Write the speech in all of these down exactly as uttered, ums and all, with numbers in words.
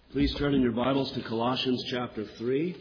Please turn in your Bibles to Colossians chapter three.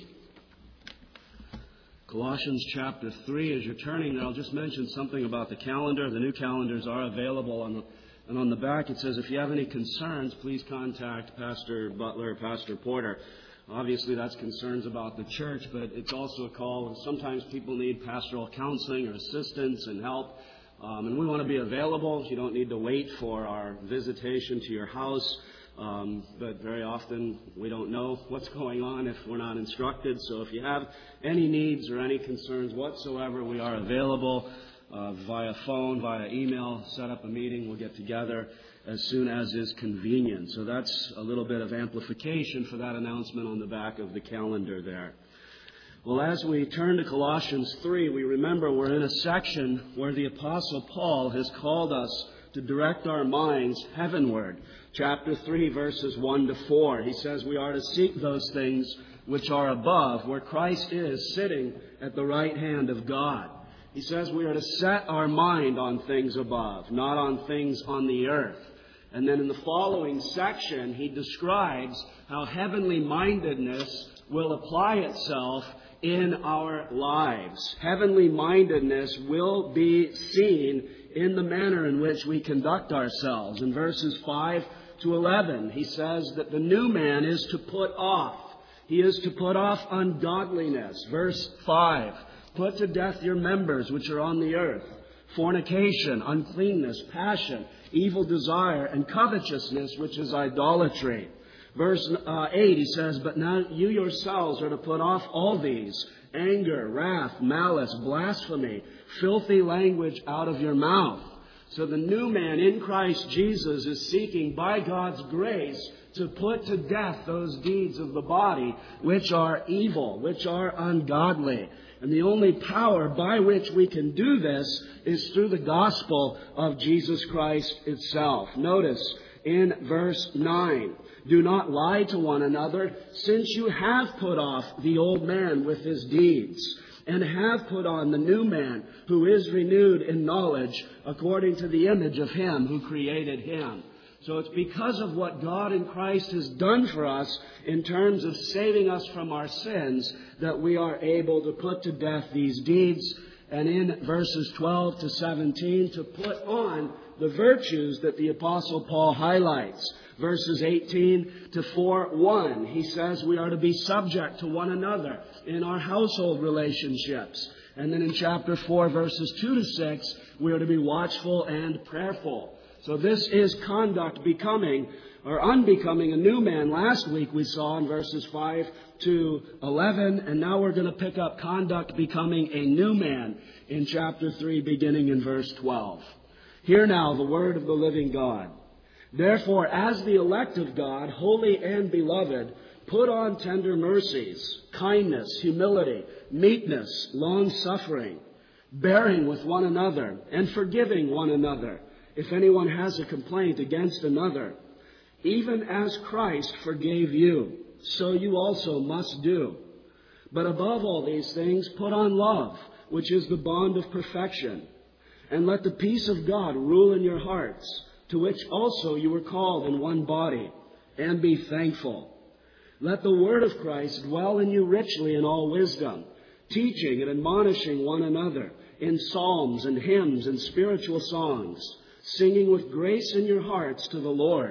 Colossians chapter three. As you're turning there, I'll just mention something about the calendar. The new calendars are available on the, and on the back it says, if you have any concerns, please contact Pastor Butler or Pastor Porter. Obviously, that's concerns about the church, but it's also a call. Sometimes people need pastoral counseling or assistance and help, um, and we want to be available. You don't need to wait for our visitation to your house. Um, but very often we don't know what's going on if we're not instructed. So if you have any needs or any concerns whatsoever, we are available uh, via phone, via email. Set up a meeting. We'll get together as soon as is convenient. So that's a little bit of amplification for that announcement on the back of the calendar there. Well, as we turn to Colossians three, we remember we're in a section where the Apostle Paul has called us to direct our minds heavenward. Chapter three, verses one to four. He says we are to seek those things which are above, where Christ is sitting at the right hand of God. He says we are to set our mind on things above, not on things on the earth. And then in the following section, he describes how heavenly mindedness will apply itself in our lives. Heavenly mindedness will be seen in the manner in which we conduct ourselves. In verses five to eleven, he says that the new man is to put off. He is to put off ungodliness. Verse five, put to death your members which are on the earth: fornication, uncleanness, passion, evil desire, and covetousness, which is idolatry. Verse uh, eight, he says, but now you yourselves are to put off all these: anger, wrath, malice, blasphemy, filthy language out of your mouth. So the new man in Christ Jesus is seeking by God's grace to put to death those deeds of the body which are evil, which are ungodly. And the only power by which we can do this is through the gospel of Jesus Christ itself. Notice in verse nine, do not lie to one another, since you have put off the old man with his deeds, and have put on the new man, who is renewed in knowledge according to the image of him who created him. So it's because of what God in Christ has done for us in terms of saving us from our sins that we are able to put to death these deeds. And in verses twelve to seventeen, to put on the virtues that the Apostle Paul highlights. Verses eighteen to four one, he says we are to be subject to one another in our household relationships. And then in chapter four, verses two to six, we are to be watchful and prayerful. So this is conduct becoming or unbecoming a new man. Last week we saw in verses five to eleven, and now we're going to pick up conduct becoming a new man in chapter three, beginning in verse twelve. Hear now the word of the living God. Therefore, as the elect of God, holy and beloved, put on tender mercies, kindness, humility, meekness, long-suffering, bearing with one another, and forgiving one another, if anyone has a complaint against another. Even as Christ forgave you, so you also must do. But above all these things, put on love, which is the bond of perfection. And let the peace of God rule in your hearts, to which also you were called in one body, and be thankful. Let the word of Christ dwell in you richly in all wisdom, teaching and admonishing one another in psalms and hymns and spiritual songs, singing with grace in your hearts to the Lord.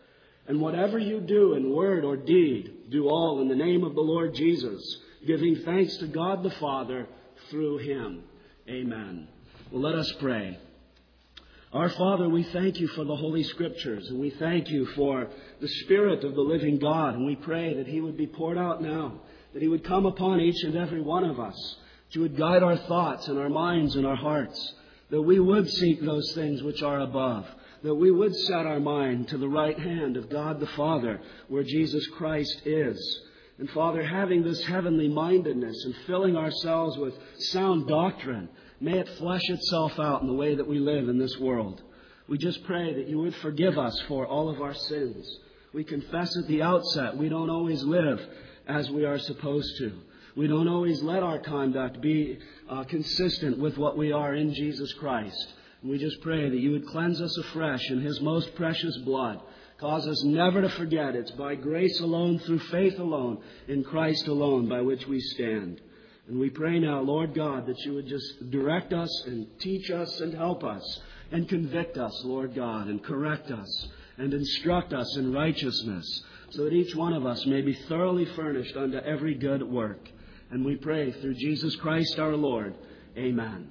And whatever you do in word or deed, do all in the name of the Lord Jesus, giving thanks to God the Father through him. Amen. Well, let us pray. Our Father, we thank you for the Holy Scriptures, and we thank you for the Spirit of the living God, and we pray that he would be poured out now, that he would come upon each and every one of us, that you would guide our thoughts and our minds and our hearts, that we would seek those things which are above, that we would set our mind to the right hand of God the Father, where Jesus Christ is. And Father, having this heavenly mindedness and filling ourselves with sound doctrine, may it flesh itself out in the way that we live in this world. We just pray that you would forgive us for all of our sins. We confess at the outset we don't always live as we are supposed to. We don't always let our conduct be uh, consistent with what we are in Jesus Christ. And we just pray that you would cleanse us afresh in his most precious blood. Cause us never to forget it's by grace alone, through faith alone, in Christ alone, by which we stand. And we pray now, Lord God, that you would just direct us and teach us and help us and convict us, Lord God, and correct us and instruct us in righteousness, so that each one of us may be thoroughly furnished unto every good work. And we pray through Jesus Christ our Lord. Amen.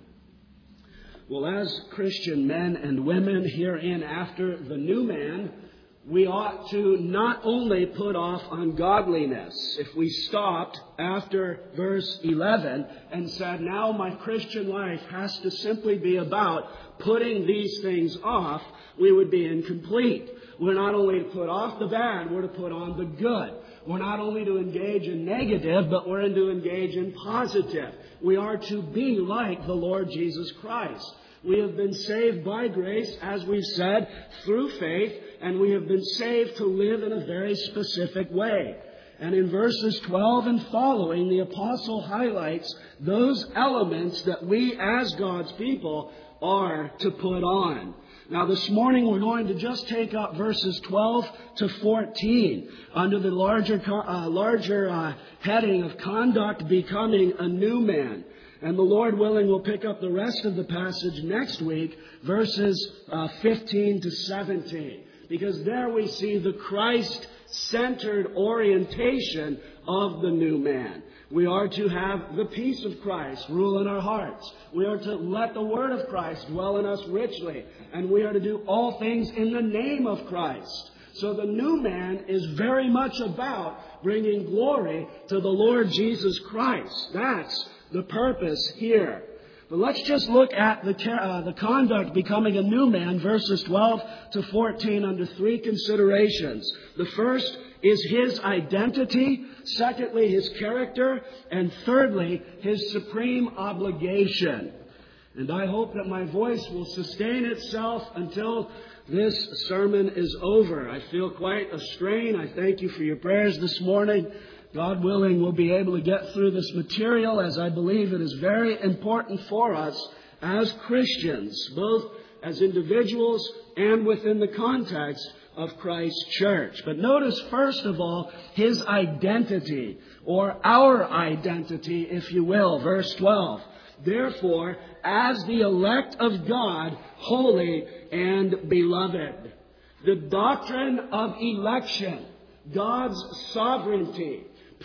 Well, as Christian men and women herein after the new man, we ought to not only put off ungodliness. If we stopped after verse eleven and said, now my Christian life has to simply be about putting these things off, we would be incomplete. We're not only to put off the bad, we're to put on the good. We're not only to engage in negative, but we're to engage in positive. We are to be like the Lord Jesus Christ. We have been saved by grace, as we've said, through faith, and we have been saved to live in a very specific way. And in verses twelve and following, the apostle highlights those elements that we as God's people are to put on. Now this morning we're going to just take up verses twelve to fourteen under the larger, uh, larger uh, heading of conduct becoming a new man. And the Lord willing, we'll pick up the rest of the passage next week, verses uh, fifteen to seventeen. Because there we see the Christ-centered orientation of the new man. We are to have the peace of Christ rule in our hearts. We are to let the word of Christ dwell in us richly. And we are to do all things in the name of Christ. So the new man is very much about bringing glory to the Lord Jesus Christ. That's the purpose here. But let's just look at the, uh, the conduct becoming a new man, verses twelve to fourteen, under three considerations. The first is his identity. Secondly, his character. And thirdly, his supreme obligation. And I hope that my voice will sustain itself until this sermon is over. I feel quite a strain. I thank you for your prayers this morning. God willing, we'll be able to get through this material, as I believe it is very important for us as Christians, both as individuals and within the context of Christ's church. But notice, first of all, his identity, or our identity, if you will. Verse twelve. Therefore, as the elect of God, holy and beloved. The doctrine of election, God's sovereignty,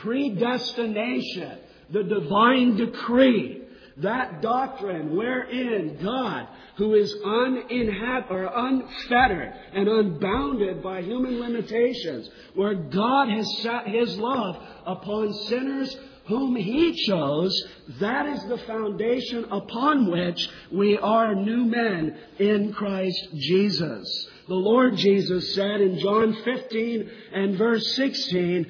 predestination, the divine decree, that doctrine wherein God, who is uninhab- or unfettered and unbounded by human limitations, where God has set his love upon sinners whom he chose, that is the foundation upon which we are new men in Christ Jesus. The Lord Jesus said in John fifteen and verse sixteen,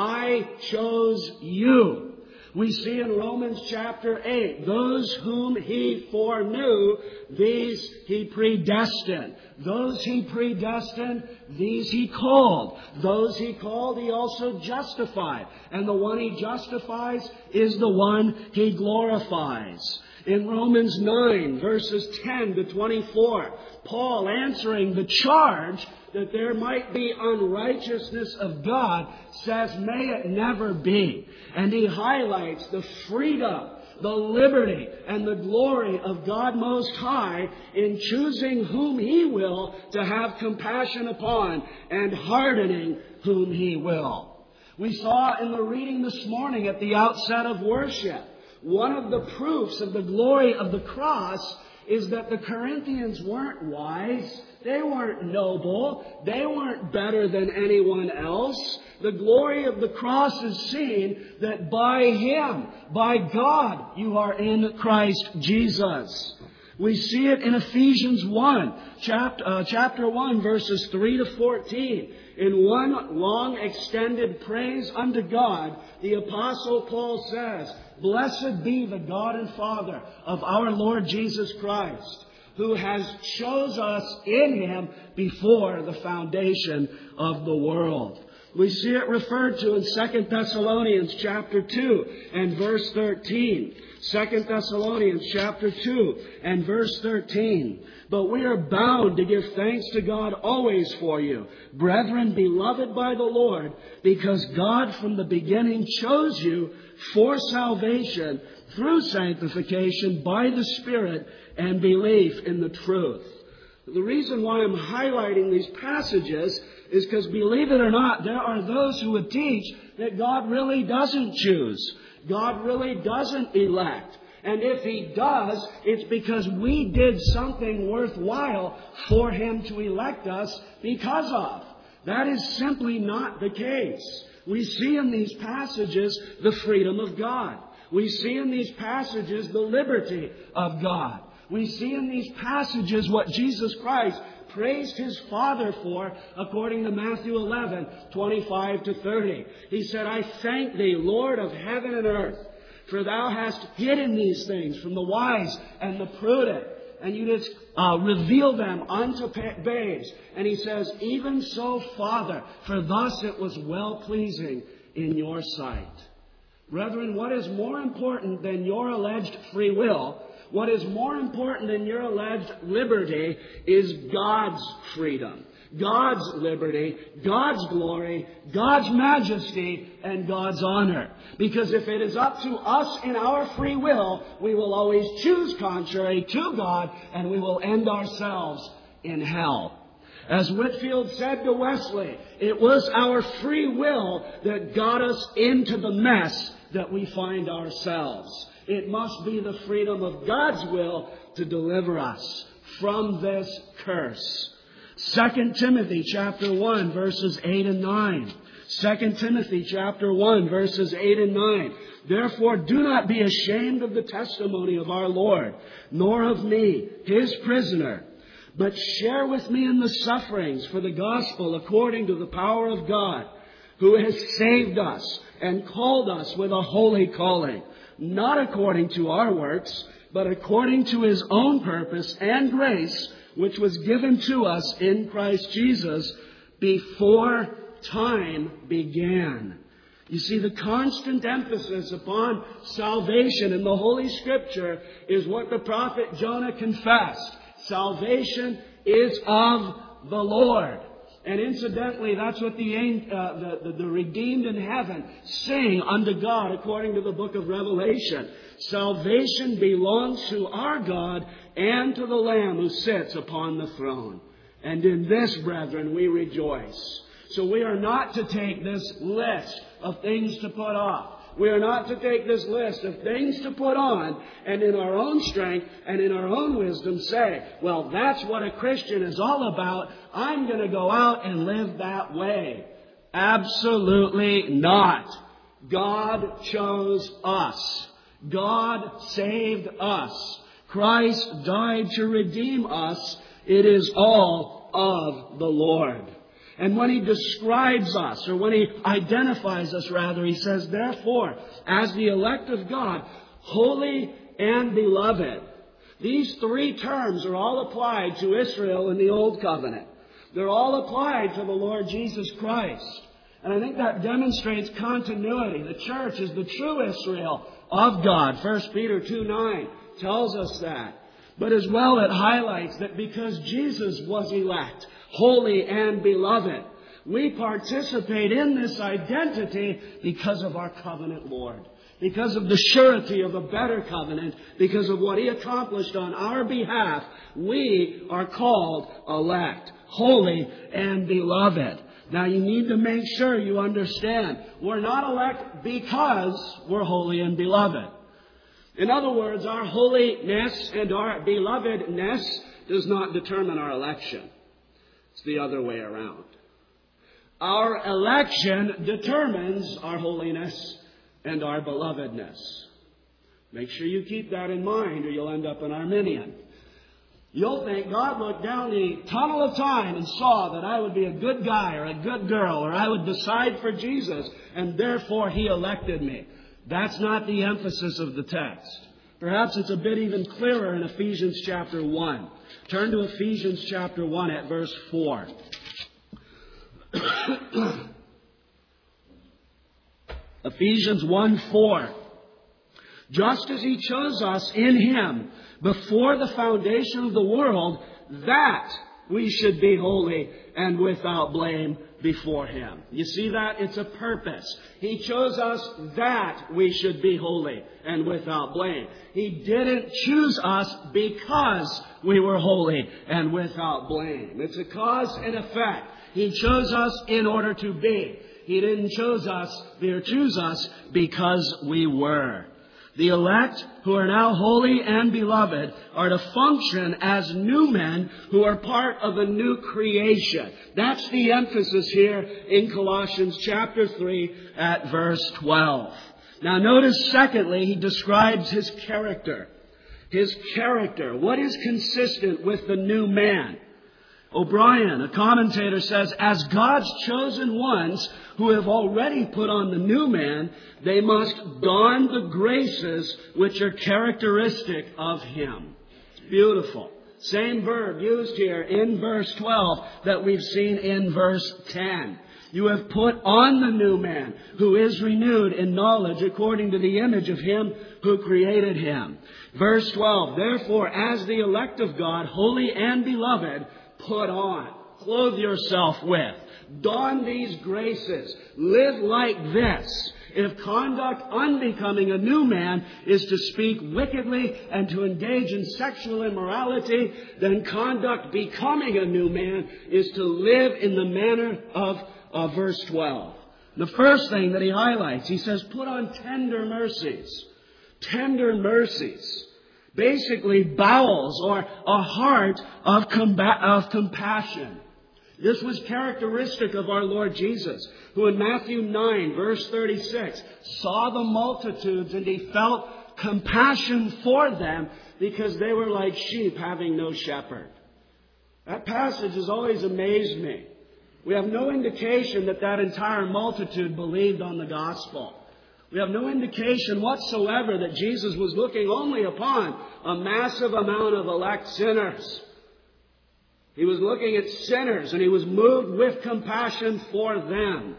I chose you. We see in Romans chapter eight, those whom he foreknew, these he predestined. Those he predestined, these he called. Those he called, he also justified. And the one he justifies is the one he glorifies. In Romans nine, verses ten to twenty-four, Paul, answering the charge that there might be unrighteousness of God, says, may it never be. And he highlights the freedom, the liberty, and the glory of God Most High in choosing whom he will to have compassion upon and hardening whom he will. We saw in the reading this morning at the outset of worship, one of the proofs of the glory of the cross is that the Corinthians weren't wise. They weren't noble. They weren't better than anyone else. The glory of the cross is seen that by him, by God, you are in Christ Jesus. We see it in Ephesians one, chapter, uh, chapter one, verses three to fourteen. In one long extended praise unto God, the Apostle Paul says, blessed be the God and Father of our Lord Jesus Christ, who has chose us in him before the foundation of the world. We see it referred to in Second Thessalonians chapter two and verse thirteen. Second Thessalonians chapter two and verse thirteen. But we are bound to give thanks to God always for you, brethren, beloved by the Lord, because God from the beginning chose you for salvation through sanctification by the Spirit and belief in the truth. The reason why I'm highlighting these passages is because, believe it or not, there are those who would teach that God really doesn't choose. God really doesn't elect. And if He does, it's because we did something worthwhile for Him to elect us because of. That is simply not the case. We see in these passages the freedom of God. We see in these passages the liberty of God. We see in these passages what Jesus Christ praised His Father for, according to Matthew eleven, twenty-five to thirty. He said, I thank Thee, Lord of heaven and earth, for Thou hast hidden these things from the wise and the prudent, and You didst uh, reveal them unto babes. And He says, even so, Father, for thus it was well-pleasing in Your sight. Brethren, what is more important than your alleged free will, what is more important than your alleged liberty, is God's freedom, God's liberty, God's glory, God's majesty, and God's honor. Because if it is up to us in our free will, we will always choose contrary to God, and we will end ourselves in hell. As Whitefield said to Wesley, it was our free will that got us into the mess that we find ourselves. It must be the freedom of God's will to deliver us from this curse. Second Timothy chapter one, verses eight and nine. Second Timothy chapter one, verses eight and nine. Therefore, do not be ashamed of the testimony of our Lord, nor of me, His prisoner, but share with me in the sufferings for the gospel according to the power of God, who has saved us and called us with a holy calling, not according to our works, but according to His own purpose and grace, which was given to us in Christ Jesus before time began. You see, the constant emphasis upon salvation in the Holy Scripture is what the prophet Jonah confessed. Salvation is of the Lord. And incidentally, that's what the, uh, the, the, the redeemed in heaven sing unto God according to the book of Revelation. Salvation belongs to our God and to the Lamb who sits upon the throne. And in this, brethren, we rejoice. So we are not to take this list of things to put off. We are not to take this list of things to put on and in our own strength and in our own wisdom say, well, that's what a Christian is all about. I'm going to go out and live that way. Absolutely not. God chose us. God saved us. Christ died to redeem us. It is all of the Lord. And when He describes us, or when He identifies us rather, He says, therefore, as the elect of God, holy and beloved. These three terms are all applied to Israel in the Old Covenant. They're all applied to the Lord Jesus Christ. And I think that demonstrates continuity. The church is the true Israel of God. First Peter two nine tells us that. But as well, it highlights that because Jesus was elect, holy and beloved, we participate in this identity because of our covenant Lord. Because of the surety of a better covenant, because of what He accomplished on our behalf, we are called elect, holy and beloved. Now you need to make sure you understand, we're not elect because we're holy and beloved. In other words, our holiness and our belovedness does not determine our election. It's the other way around. Our election determines our holiness and our belovedness. Make sure you keep that in mind or you'll end up an Arminian. You'll think God looked down the tunnel of time and saw that I would be a good guy or a good girl or I would decide for Jesus and therefore He elected me. That's not the emphasis of the text. Perhaps it's a bit even clearer in Ephesians chapter one. Turn to Ephesians chapter one at verse four. Ephesians one four. Just as He chose us in Him before the foundation of the world, that we should be holy and without blame before Him. You see that? It's a purpose. He chose us that we should be holy and without blame. He didn't choose us because we were holy and without blame. It's a cause and effect. He chose us in order to be. He didn't choose us or choose us because we were. The elect, who are now holy and beloved, are to function as new men who are part of a new creation. That's the emphasis here in Colossians chapter three at verse twelve. Now notice, secondly, he describes his character. His character. What is consistent with the new man? O'Brien, a commentator, says, as God's chosen ones who have already put on the new man, they must don the graces which are characteristic of Him. It's beautiful. Same verb used here in verse twelve that we've seen in verse ten. You have put on the new man, who is renewed in knowledge according to the image of Him who created him. Verse twelve, therefore, as the elect of God, holy and beloved, put on, clothe yourself with, don these graces, live like this. If conduct unbecoming a new man is to speak wickedly and to engage in sexual immorality, then conduct becoming a new man is to live in the manner of uh, verse twelve. The first thing that he highlights, he says, put on tender mercies. Tender mercies. Basically, bowels or a heart of, comba- of compassion. This was characteristic of our Lord Jesus, who in Matthew nine, verse thirty-six, saw the multitudes and He felt compassion for them because they were like sheep having no shepherd. That passage has always amazed me. We have no indication that that entire multitude believed on the gospel. We have no indication whatsoever that Jesus was looking only upon a massive amount of elect sinners. He was looking at sinners and He was moved with compassion for them.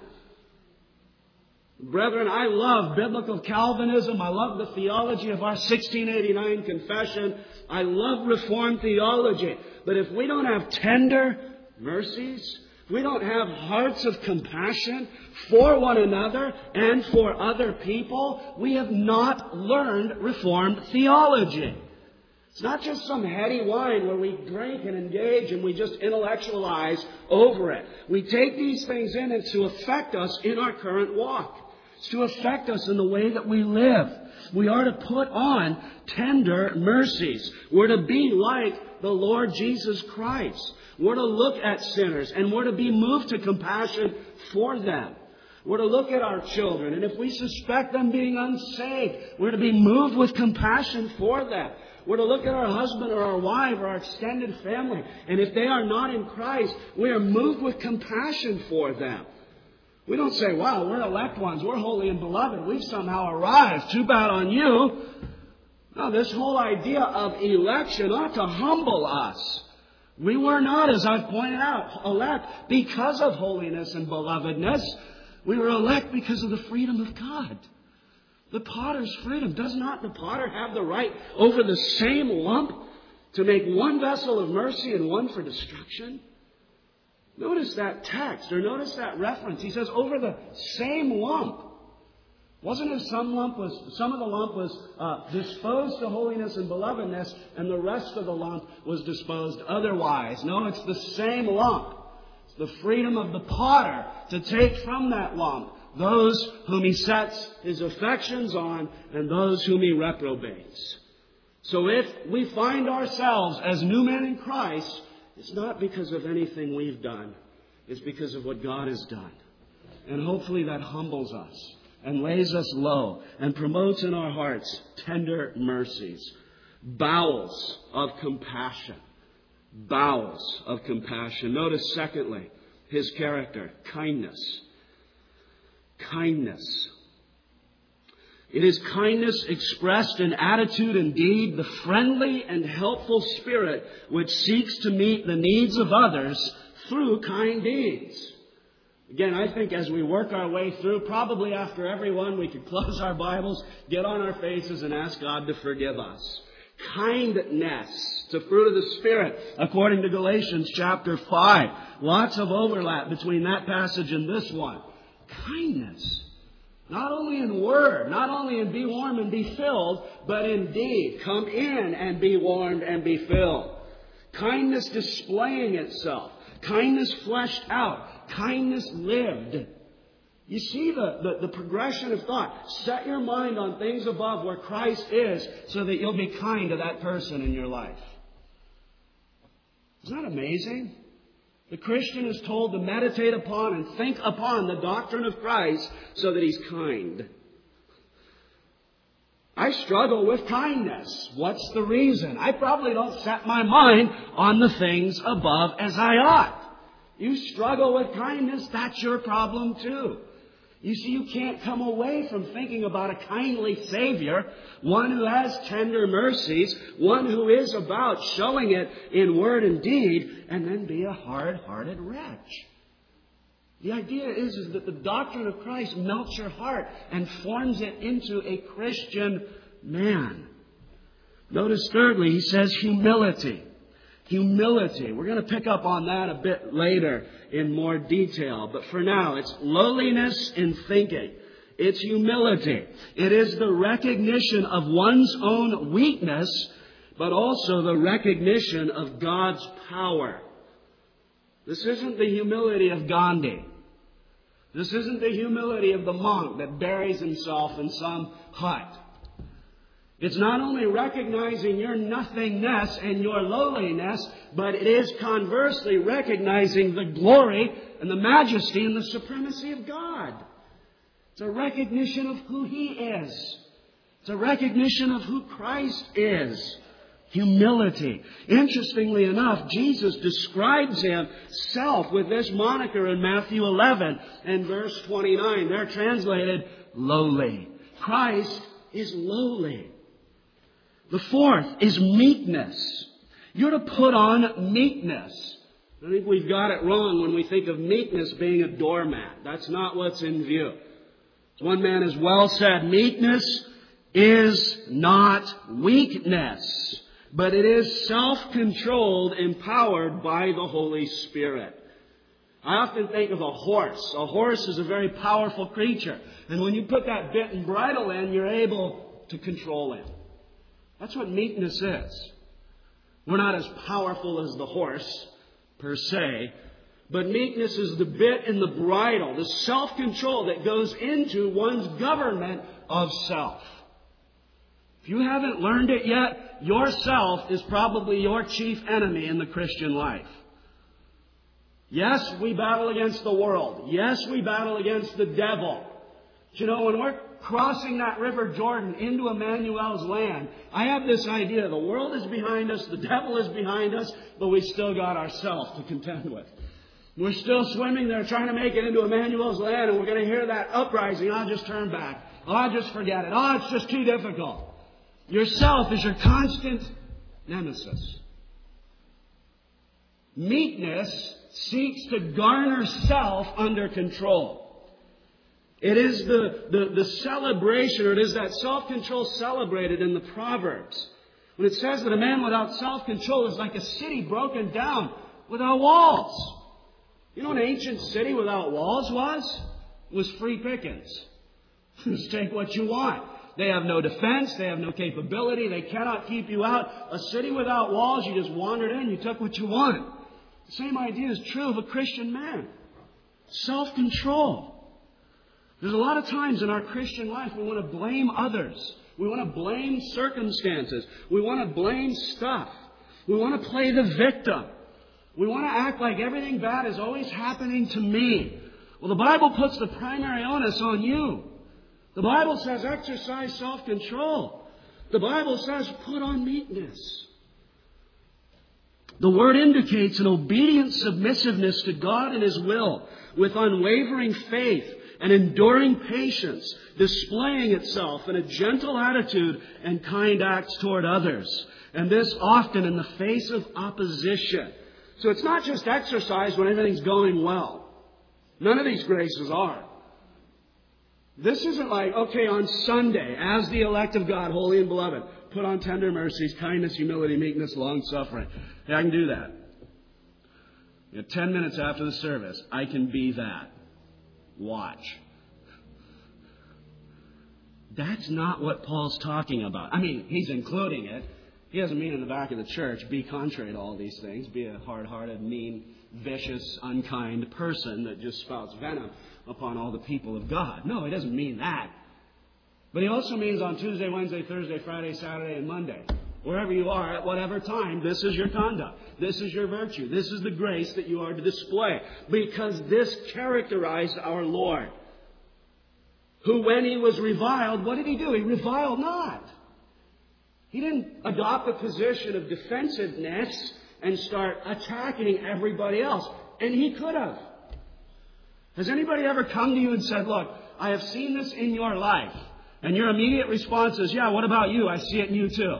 Brethren, I love biblical Calvinism. I love the theology of our sixteen eighty-nine confession. I love Reformed theology. But if we don't have tender mercies, we don't have hearts of compassion for one another and for other people, we have not learned Reformed theology. It's not just some heady wine where we drink and engage and we just intellectualize over it. We take these things in and it's to affect us in our current walk. It's to affect us in the way that we live. We are to put on tender mercies. We're to be like the Lord Jesus Christ. We're to look at sinners and we're to be moved to compassion for them. We're to look at our children, and if we suspect them being unsaved, we're to be moved with compassion for them. We're to look at our husband or our wife or our extended family, and if they are not in Christ, we are moved with compassion for them. We don't say, wow, we're elect ones, we're holy and beloved, we've somehow arrived, too bad on you. No, this whole idea of election ought to humble us. We were not, as I've pointed out, elect because of holiness and belovedness. We were elect because of the freedom of God. The potter's freedom. Does not the potter have the right over the same lump to make one vessel of mercy and one for destruction? Notice that text, or notice that reference. He says, over the same lump. Wasn't it some lump was, some of the lump was uh, disposed to holiness and belovedness, and the rest of the lump was disposed otherwise? No, it's the same lump. It's the freedom of the potter to take from that lump those whom He sets His affections on and those whom He reprobates. So if we find ourselves as new men in Christ, it's not because of anything we've done. It's because of what God has done. And hopefully that humbles us and lays us low and promotes in our hearts tender mercies, bowels of compassion, bowels of compassion. Notice, secondly, His character, kindness. Kindness. It is kindness expressed in attitude and deed, the friendly and helpful spirit which seeks to meet the needs of others through kind deeds. Again, I think as we work our way through, probably after every one, we could close our Bibles, get on our faces, and ask God to forgive us. Kindness, it's a fruit of the Spirit, according to Galatians chapter five. Lots of overlap between that passage and this one. Kindness. Not only in word, not only in be warm and be filled, but in deed. Come in and be warmed and be filled. Kindness displaying itself. Kindness fleshed out. Kindness lived. You see the, the, the progression of thought. Set your mind on things above where Christ is so that you'll be kind to that person in your life. Isn't that amazing? The Christian is told to meditate upon and think upon the doctrine of Christ so that he's kind. I struggle with kindness. What's the reason? I probably don't set my mind on the things above as I ought. You struggle with kindness, that's your problem too. You see, you can't come away from thinking about a kindly Savior, one who has tender mercies, one who is about showing it in word and deed, and then be a hard-hearted wretch. The idea is, is that the doctrine of Christ melts your heart and forms it into a Christian man. Notice thirdly, he says humility. Humility. We're going to pick up on that a bit later in more detail. But for now, it's lowliness in thinking. It's humility. It is the recognition of one's own weakness, but also the recognition of God's power. This isn't the humility of Gandhi. This isn't the humility of the monk that buries himself in some hut. It's not only recognizing your nothingness and your lowliness, but it is conversely recognizing the glory and the majesty and the supremacy of God. It's a recognition of who He is. It's a recognition of who Christ is. Humility. Interestingly enough, Jesus describes Himself with this moniker in Matthew eleven and verse twenty-nine. They're translated lowly. Christ is lowly. The fourth is meekness. You're to put on meekness. I think we've got it wrong when we think of meekness being a doormat. That's not what's in view. As one man has well said, meekness is not weakness, but it is self-controlled, empowered by the Holy Spirit. I often think of a horse. A horse is a very powerful creature. And when you put that bit and bridle in, you're able to control him. That's what meekness is. We're not as powerful as the horse, per se. But meekness is the bit and the bridle, the self-control that goes into one's government of self. If you haven't learned it yet, yourself is probably your chief enemy in the Christian life. Yes, we battle against the world. Yes, we battle against the devil. But you know, when we're crossing that river Jordan into Emmanuel's land, I have this idea. The world is behind us, the devil is behind us, but we still got ourselves to contend with. We're still swimming there trying to make it into Emmanuel's land, and we're going to hear that uprising. I'll just turn back. Oh, I'll just forget it. Oh, it's just too difficult. Yourself is your constant nemesis. Meekness seeks to garner self under control. It is the, the, the celebration, or it is that self-control celebrated in the Proverbs. When it says that a man without self-control is like a city broken down without walls. You know what an ancient city without walls was? It was free pickings. Just take what you want. They have no defense. They have no capability. They cannot keep you out. A city without walls, you just wandered in. You took what you wanted. The same idea is true of a Christian man. Self-control. There's a lot of times in our Christian life we want to blame others. We want to blame circumstances. We want to blame stuff. We want to play the victim. We want to act like everything bad is always happening to me. Well, the Bible puts the primary onus on you. The Bible says exercise self-control. The Bible says put on meekness. The Word indicates an obedient submissiveness to God and His will with unwavering faith and enduring patience, displaying itself in a gentle attitude and kind acts toward others. And this often in the face of opposition. So it's not just exercise when everything's going well. None of these graces are. This isn't like, okay, on Sunday, as the elect of God, holy and beloved, put on tender mercies, kindness, humility, meekness, long-suffering. Hey, I can do that. You know, ten minutes after the service, I can be that. Watch. That's not what Paul's talking about. I mean, he's including it. He doesn't mean in the back of the church, be contrary to all these things. Be a hard-hearted, mean, vicious, unkind person that just spouts venom upon all the people of God. No, he doesn't mean that. But he also means on Tuesday, Wednesday, Thursday, Friday, Saturday, and Monday. Wherever you are, at whatever time, this is your conduct. This is your virtue. This is the grace that you are to display. Because this characterized our Lord. Who, when he was reviled, what did he do? He reviled not. He didn't adopt a position of defensiveness and start attacking everybody else. And he could have. Has anybody ever come to you and said, look, I have seen this in your life. And your immediate response is, yeah, what about you? I see it in you too.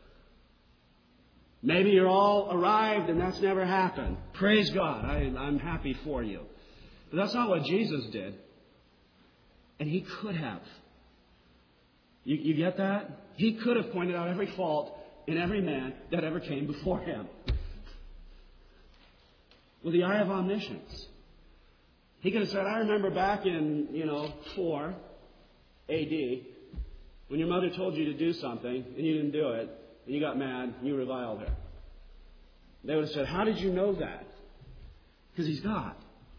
Maybe you're all arrived and that's never happened. Praise God. I, I'm happy for you. But that's not what Jesus did. And he could have. You, you get that? He could have pointed out every fault in every man that ever came before him. With the eye of omniscience. He could have said, I remember back in, you know, four A D, when your mother told you to do something and you didn't do it, and you got mad and you reviled her. They would have said, how did you know that? Because he's God.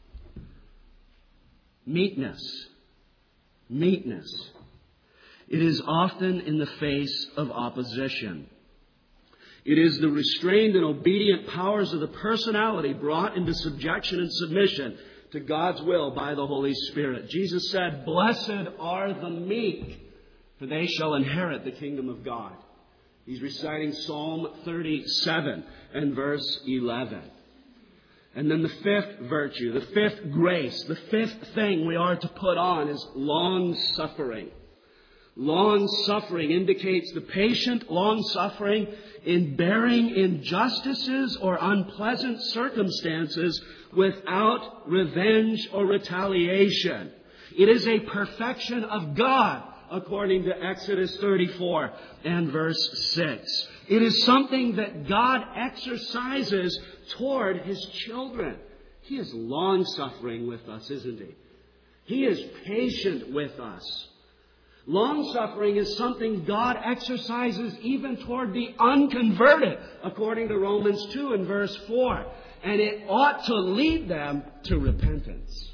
Meekness. Meekness. It is often in the face of opposition. It is the restrained and obedient powers of the personality brought into subjection and submission to God's will by the Holy Spirit. Jesus said, blessed are the meek, for they shall inherit the kingdom of God. He's reciting Psalm thirty-seven and verse eleven. And then the fifth virtue, the fifth grace, the fifth thing we are to put on is long-suffering. Long-suffering indicates the patient long-suffering in bearing injustices or unpleasant circumstances without revenge or retaliation. It is a perfection of God, according to Exodus thirty-four and verse six. It is something that God exercises toward His children. He is long-suffering with us, isn't He? He is patient with us. Long-suffering is something God exercises even toward the unconverted, according to Romans two and verse four. And it ought to lead them to repentance.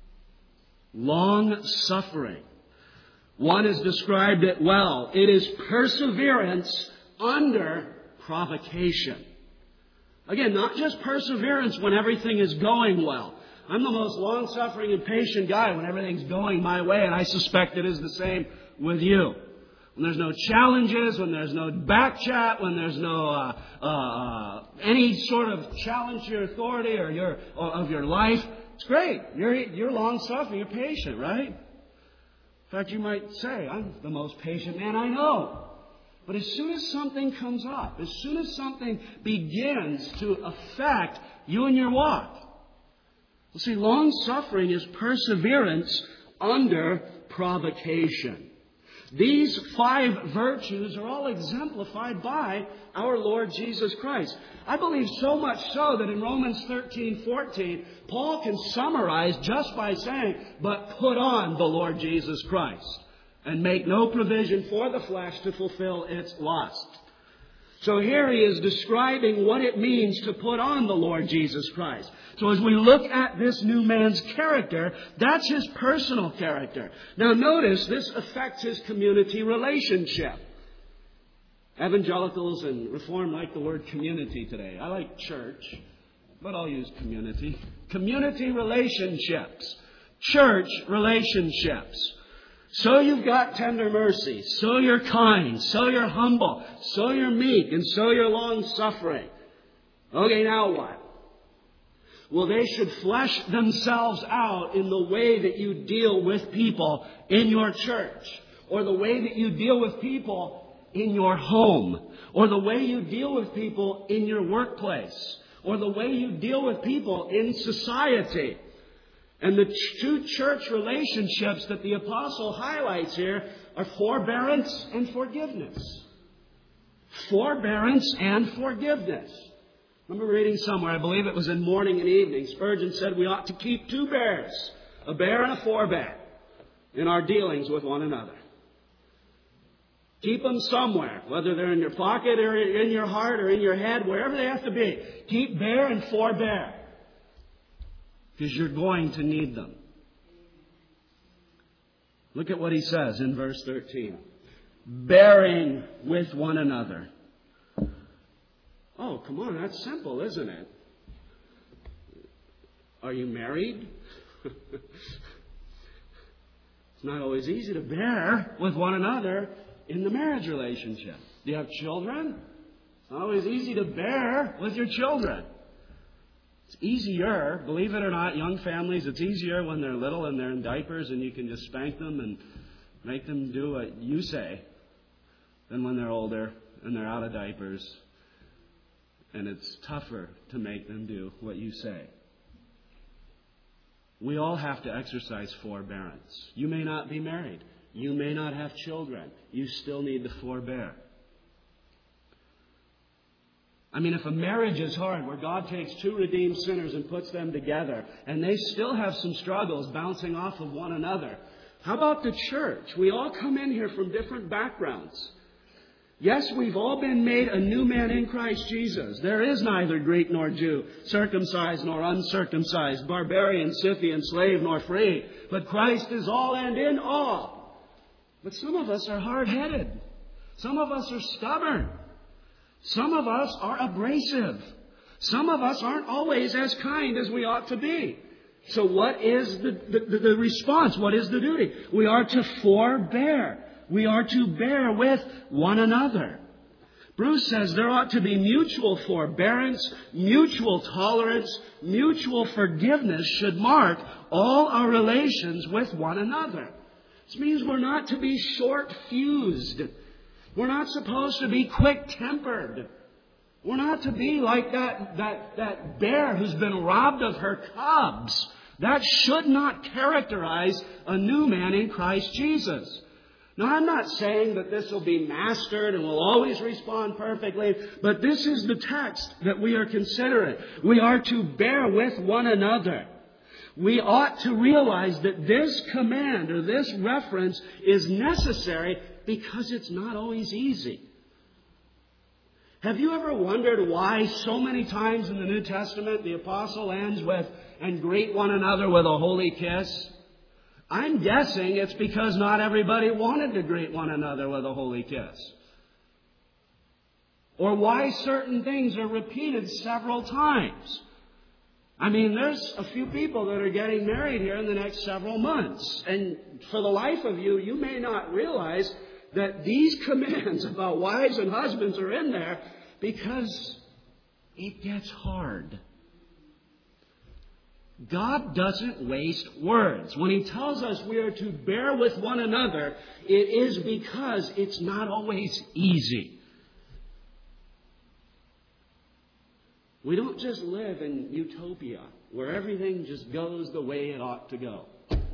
Long-suffering. One has described it well. It is perseverance under provocation. Again, not just perseverance when everything is going well. I'm the most long-suffering and patient guy when everything's going my way, and I suspect it is the same with you. When there's no challenges, when there's no back chat, when there's no uh, uh, any sort of challenge to your authority or your or of your life, it's great. You're you're long-suffering, you're patient, right? In fact, you might say, I'm the most patient man I know. But as soon as something comes up, as soon as something begins to affect you and your walk, well, see, long-suffering is perseverance under provocation. These five virtues are all exemplified by our Lord Jesus Christ. I believe so much so that in Romans thirteen fourteen, Paul can summarize just by saying, but put on the Lord Jesus Christ and make no provision for the flesh to fulfill its lust. So here he is describing what it means to put on the Lord Jesus Christ. So as we look at this new man's character, that's his personal character. Now notice this affects his community relationship. Evangelicals and Reform like the word community today. I like church, but I'll use community. Community relationships. Church relationships. So you've got tender mercy, so you're kind, so you're humble, so you're meek, and so you're long-suffering. Okay, now what? Well, they should flesh themselves out in the way that you deal with people in your church, or the way that you deal with people in your home, or the way you deal with people in your workplace, or the way you deal with people in society. And the two church relationships that the apostle highlights here are forbearance and forgiveness. Forbearance and forgiveness. I remember reading somewhere, I believe it was in Morning and Evening, Spurgeon said we ought to keep two bears, a bear and a forebear, in our dealings with one another. Keep them somewhere, whether they're in your pocket or in your heart or in your head, wherever they have to be. Keep bear and forbear, because you're going to need them. Look at what he says in verse thirteen. Bearing with one another. Oh, come on, that's simple, isn't it? Are you married? It's not always easy to bear with one another in the marriage relationship. Do you have children? It's not always easy to bear with your children. It's easier, believe it or not, young families, it's easier when they're little and they're in diapers and you can just spank them and make them do what you say than when they're older and they're out of diapers. And it's tougher to make them do what you say. We all have to exercise forbearance. You may not be married. You may not have children. You still need to forbear. I mean, if a marriage is hard, where God takes two redeemed sinners and puts them together, and they still have some struggles bouncing off of one another, how about the church? We all come in here from different backgrounds. Yes, we've all been made a new man in Christ Jesus. There is neither Greek nor Jew, circumcised nor uncircumcised, barbarian, Scythian, slave nor free. But Christ is all and in all. But some of us are hard-headed. Some of us are stubborn. Some of us are abrasive. Some of us aren't always as kind as we ought to be. So what is the, the, the response? What is the duty? We are to forbear. We are to bear with one another. Bruce says there ought to be mutual forbearance, mutual tolerance, mutual forgiveness should mark all our relations with one another. This means we're not to be short-fused. We're not supposed to be quick-tempered. We're not to be like that, that, that bear who's been robbed of her cubs. That should not characterize a new man in Christ Jesus. Now, I'm not saying that this will be mastered and will always respond perfectly, but this is the text that we are considering. We are to bear with one another. We ought to realize that this command or this reference is necessary because it's not always easy. Have you ever wondered why so many times in the New Testament the apostle ends with, "And greet one another with a holy kiss"? I'm guessing it's because not everybody wanted to greet one another with a holy kiss. Or why certain things are repeated several times. I mean, there's a few people that are getting married here in the next several months. And for the life of you, you may not realize that these commands about wives and husbands are in there because it gets hard. God doesn't waste words. When He tells us we are to bear with one another, it is because it's not always easy. We don't just live in utopia where everything just goes the way it ought to go.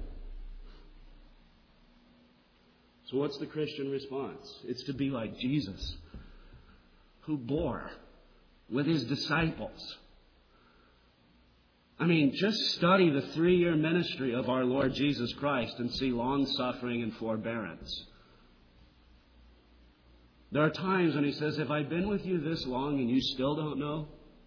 So what's the Christian response? It's to be like Jesus, who bore with His disciples. I mean, just study the three-year ministry of our Lord Jesus Christ and see long-suffering and forbearance. There are times when He says, "Have I been with you this long and you still don't know?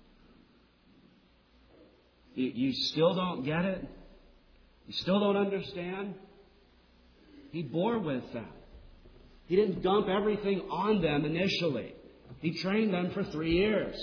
You, you still don't get it? You still don't understand?" He bore with them. He didn't dump everything on them initially. He trained them for three years.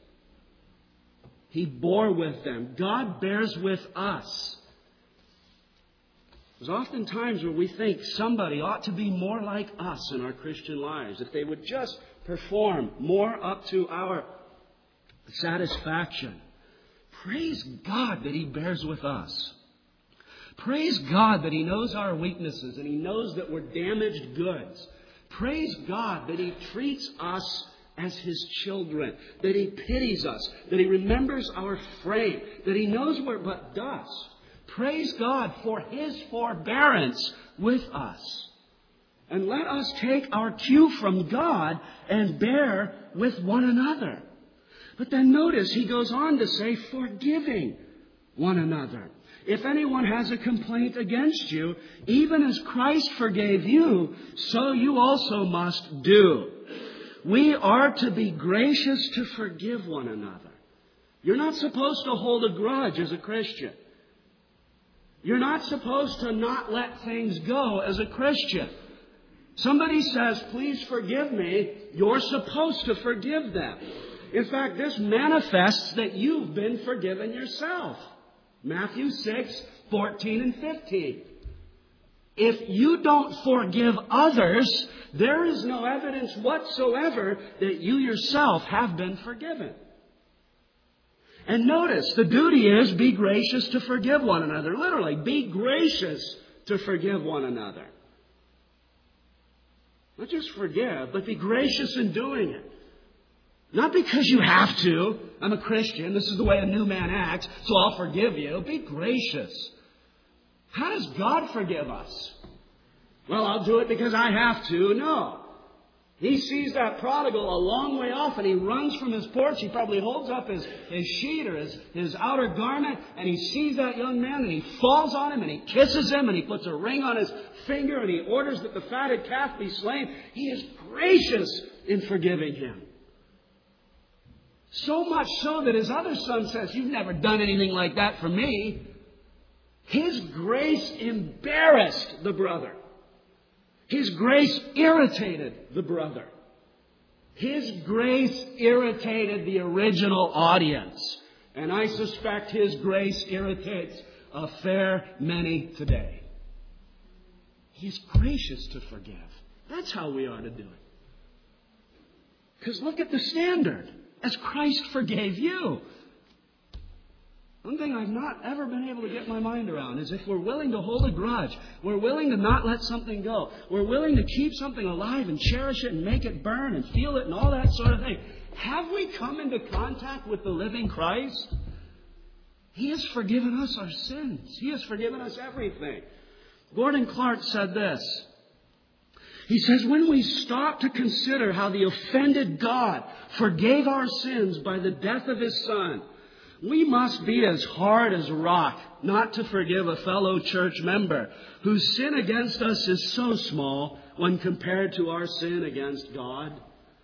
He bore with them. God bears with us. There's often times where we think somebody ought to be more like us in our Christian lives. If they would just perform more up to our satisfaction. Praise God that He bears with us. Praise God that He knows our weaknesses and He knows that we're damaged goods. Praise God that He treats us as His children, that He pities us, that He remembers our frame, that He knows we're but dust. Praise God for His forbearance with us. And let us take our cue from God and bear with one another. But then notice he goes on to say, forgiving one another. If anyone has a complaint against you, even as Christ forgave you, so you also must do. We are to be gracious to forgive one another. You're not supposed to hold a grudge as a Christian. You're not supposed to not let things go as a Christian. Somebody says, please forgive me, you're supposed to forgive them. In fact, this manifests that you've been forgiven yourself. Matthew six, fourteen and fifteen. If you don't forgive others, there is no evidence whatsoever that you yourself have been forgiven. And notice, the duty is be gracious to forgive one another. Literally, be gracious to forgive one another. Not just forgive, but be gracious in doing it. Not because you have to. I'm a Christian. This is the way a new man acts, so I'll forgive you. Be gracious. How does God forgive us? Well, I'll do it because I have to. No. He sees that prodigal a long way off and he runs from his porch. He probably holds up his, his sheet or his, his outer garment and he sees that young man and he falls on him and he kisses him and he puts a ring on his finger and he orders that the fatted calf be slain. He is gracious in forgiving him. So much so that his other son says, you've never done anything like that for me. His grace embarrassed the brother. His grace irritated the brother. His grace irritated the original audience. And I suspect His grace irritates a fair many today. He's gracious to forgive. That's how we ought to do it. Because look at the standard. As Christ forgave you. One thing I've not ever been able to get my mind around is if we're willing to hold a grudge, we're willing to not let something go, we're willing to keep something alive and cherish it and make it burn and feel it and all that sort of thing. Have we come into contact with the living Christ? He has forgiven us our sins. He has forgiven us everything. Gordon Clark said this. He says, when we stop to consider how the offended God forgave our sins by the death of His Son, we must be as hard as rock not to forgive a fellow church member whose sin against us is so small when compared to our sin against God.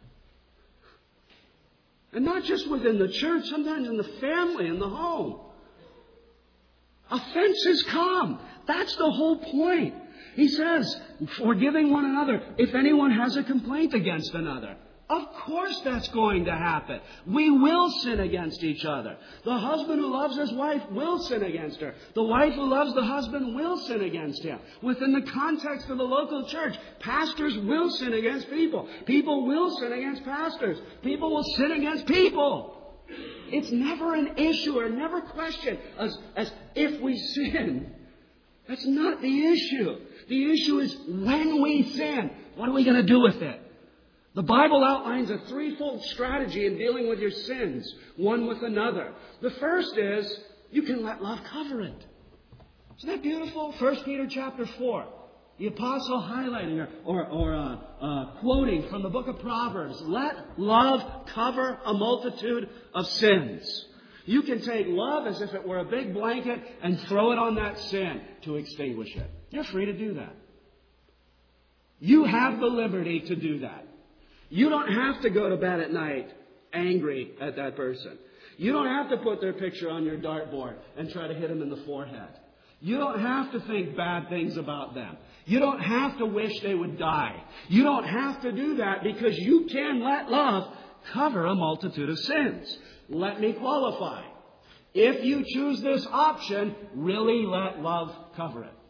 And not just within the church, sometimes in the family, in the home. Offenses come. That's the whole point. He says, forgiving one another if anyone has a complaint against another. Of course that's going to happen. We will sin against each other. The husband who loves his wife will sin against her. The wife who loves the husband will sin against him. Within the context of the local church, pastors will sin against people. People will sin against pastors. People will sin against people. It's never an issue or never questioned as, as if we sin. That's not the issue. The issue is when we sin, what are we going to do with it? The Bible outlines a threefold strategy in dealing with your sins, one with another. The first is, you can let love cover it. Isn't that beautiful? First Peter chapter four. The apostle highlighting or, or, or uh, uh, quoting from the book of Proverbs. Let love cover a multitude of sins. You can take love as if it were a big blanket and throw it on that sin to extinguish it. You're free to do that. You have the liberty to do that. You don't have to go to bed at night angry at that person. You don't have to put their picture on your dartboard and try to hit them in the forehead. You don't have to think bad things about them. You don't have to wish they would die. You don't have to do that because you can let love cover a multitude of sins. Let me qualify. If you choose this option, really let love cover it.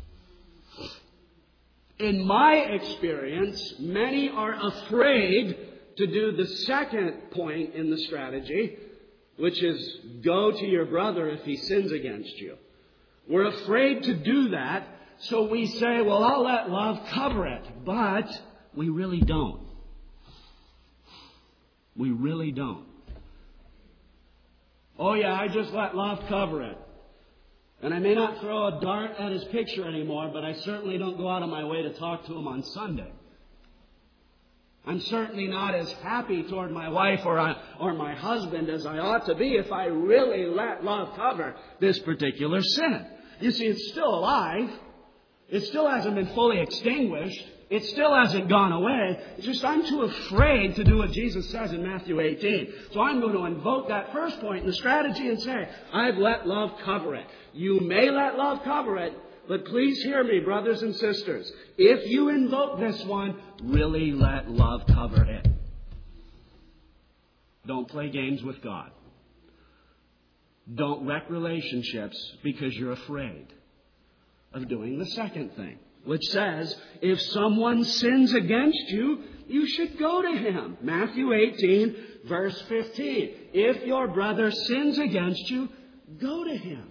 In my experience, many are afraid to do the second point in the strategy, which is go to your brother if he sins against you. We're afraid to do that, so we say, well, I'll let love cover it. But we really don't. We really don't. Oh, yeah, I just let love cover it. And I may not throw a dart at his picture anymore, but I certainly don't go out of my way to talk to him on Sunday. I'm certainly not as happy toward my wife or, I, or my husband as I ought to be if I really let love cover this particular sin. You see, it's still alive. It still hasn't been fully extinguished. It still hasn't gone away. It's just I'm too afraid to do what Jesus says in Matthew eighteen. So I'm going to invoke that first point in the strategy and say, I've let love cover it. You may let love cover it, but please hear me, brothers and sisters. If you invoke this one, really let love cover it. Don't play games with God. Don't wreck relationships because you're afraid of doing the second thing, which says, if someone sins against you, you should go to him. Matthew eighteen, verse fifteen. If your brother sins against you, go to him.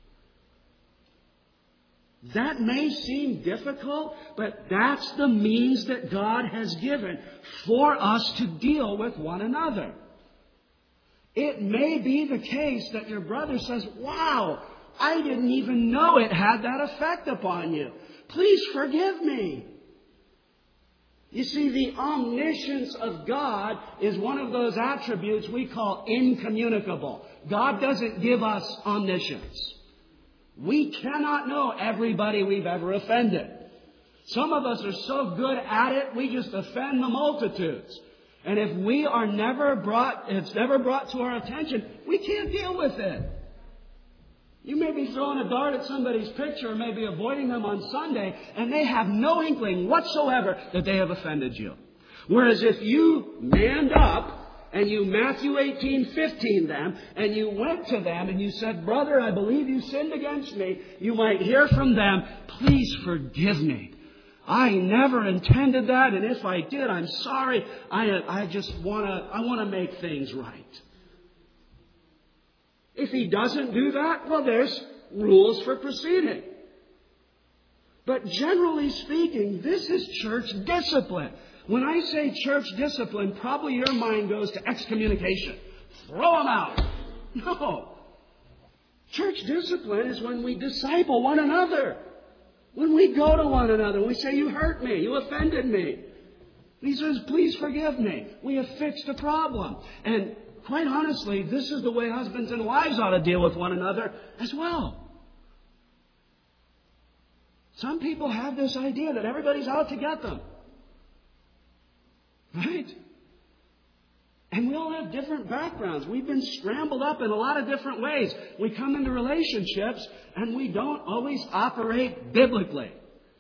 That may seem difficult, but that's the means that God has given for us to deal with one another. It may be the case that your brother says, wow, I didn't even know it had that effect upon you. Please forgive me. You see, the omniscience of God is one of those attributes we call incommunicable. God doesn't give us omniscience. We cannot know everybody we've ever offended. Some of us are so good at it, we just offend the multitudes. And if we are never brought, it's never brought to our attention, we can't deal with it. You may be throwing a dart at somebody's picture or maybe avoiding them on Sunday, and they have no inkling whatsoever that they have offended you. Whereas if you manned up and you Matthew eighteen fifteen them, and you went to them and you said, brother, I believe you sinned against me, you might hear from them, please forgive me. I never intended that, and if I did, I'm sorry. I, I just want to I want to make things right. If he doesn't do that, well, there's rules for proceeding. But generally speaking, this is church discipline. When I say church discipline, probably your mind goes to excommunication. Throw them out. No. Church discipline is when we disciple one another. When we go to one another, we say, you hurt me, you offended me. He says, please forgive me. We have fixed a problem. And quite honestly, this is the way husbands and wives ought to deal with one another as well. Some people have this idea that everybody's out to get them. Right? And we all have different backgrounds. We've been scrambled up in a lot of different ways. We come into relationships and we don't always operate biblically.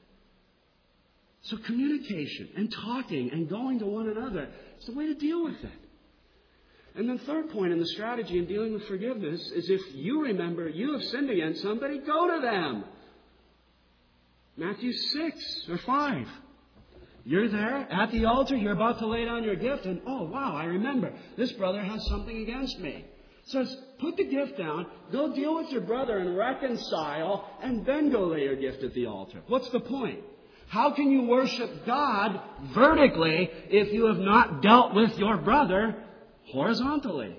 So communication and talking and going to one another is the way to deal with it. And the third point in the strategy in dealing with forgiveness is if you remember you have sinned against somebody, go to them. Matthew six or five. You're there at the altar, you're about to lay down your gift, and oh, wow, I remember, this brother has something against me. So put the gift down, go deal with your brother and reconcile, and then go lay your gift at the altar. What's the point? How can you worship God vertically if you have not dealt with your brother horizontally?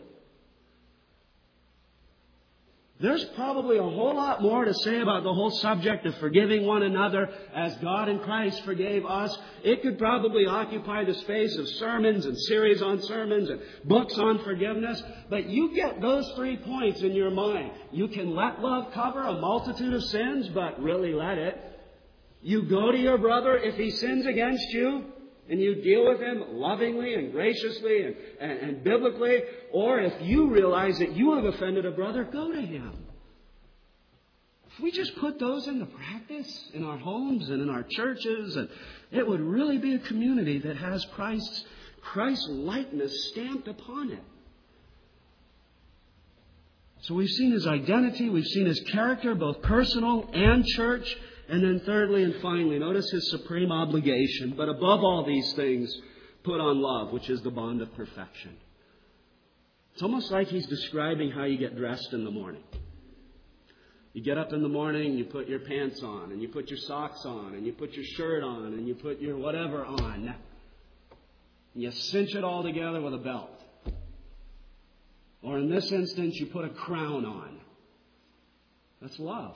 There's probably a whole lot more to say about the whole subject of forgiving one another as God in Christ forgave us. It could probably occupy the space of sermons and series on sermons and books on forgiveness. But you get those three points in your mind. You can let love cover a multitude of sins, but really let it. You go to your brother if he sins against you, and you deal with him lovingly and graciously and, and, and biblically. Or if you realize that you have offended a brother, go to him. If we just put those into practice in our homes and in our churches, and it would really be a community that has Christ's Christ's likeness stamped upon it. So we've seen his identity, we've seen his character, both personal and church. And then thirdly and finally, notice his supreme obligation. But above all these things, put on love, which is the bond of perfection. It's almost like he's describing how you get dressed in the morning. You get up in the morning, you put your pants on, and you put your socks on, and you put your shirt on, and you put your whatever on. And you cinch it all together with a belt. Or in this instance, you put a crown on. That's love.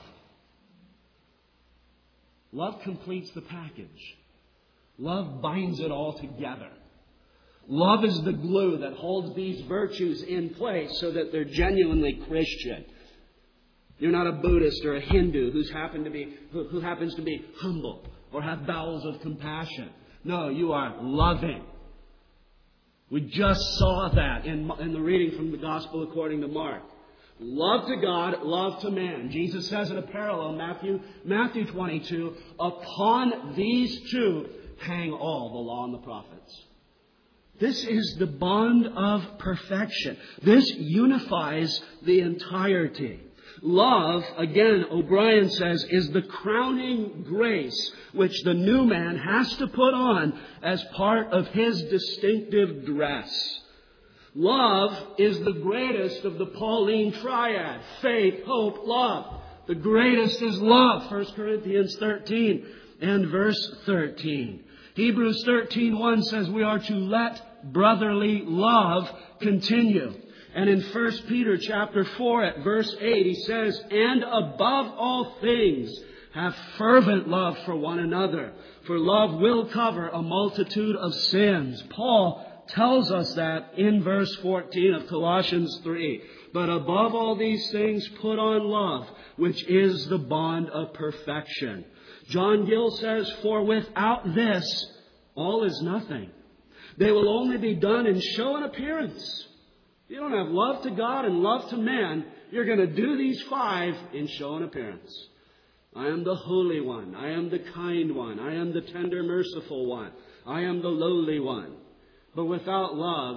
Love completes the package. Love binds it all together. Love is the glue that holds these virtues in place so that they're genuinely Christian. You're not a Buddhist or a Hindu who's happened to be, who, who happens to be humble or have bowels of compassion. No, you are loving. We just saw that in, in the reading from the Gospel according to Mark. Love to God, love to man. Jesus says in a parallel, Matthew, Matthew twenty-two, upon these two hang all the law and the prophets. This is the bond of perfection. This unifies the entirety. Love, again, O'Brien says, is the crowning grace which the new man has to put on as part of his distinctive dress. Love is the greatest of the Pauline triad. Faith, hope, love. The greatest is love. First Corinthians thirteen and verse thirteen. Hebrews thirteen one says we are to let brotherly love continue. And in First Peter chapter four at verse eight, he says, and above all things, have fervent love for one another, for love will cover a multitude of sins. Paul tells us that in verse fourteen of Colossians three. But above all these things, put on love, which is the bond of perfection. John Gill says, for without this, all is nothing. They will only be done in show and appearance. If you don't have love to God and love to man, you're going to do these five in show and appearance. I am the holy one. I am the kind one. I am the tender, merciful one. I am the lowly one. But without love,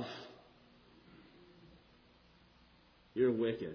you're wicked.